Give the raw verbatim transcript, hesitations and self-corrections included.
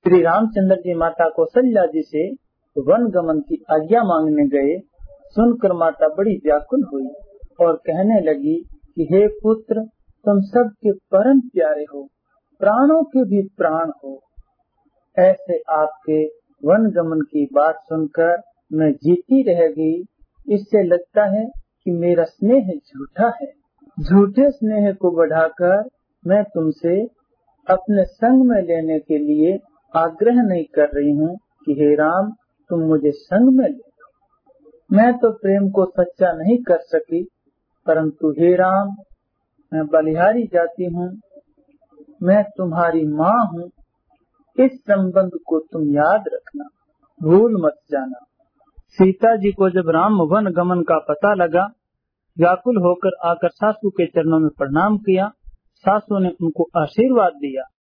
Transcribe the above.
श्री रामचंद्र जी माता कौशल्या जी से वन गमन की आज्ञा मांगने गए। सुनकर माता बड़ी व्याकुल हुई और कहने लगी कि हे पुत्र, तुम सबके परम प्यारे हो, प्राणों के भी प्राण हो। ऐसे आपके वन गमन की बात सुनकर मैं जीती रह गई। इससे लगता है कि मेरा स्नेह झूठा है। झूठे स्नेह को बढ़ाकर मैं तुमसे अपने संग में लेने के लिए आग्रह नहीं कर रही हूँ कि हे राम, तुम मुझे संग में ले लो। मैं तो प्रेम को सच्चा नहीं कर सकी, परंतु हे राम, मैं बलिहारी जाती हूँ, मैं तुम्हारी माँ हूँ। इस संबंध को तुम याद रखना, भूल मत जाना। सीता जी को जब राम वन गमन का पता लगा, व्याकुल होकर आकर सासू के चरणों में प्रणाम किया। सासू ने उनको आशीर्वाद दिया।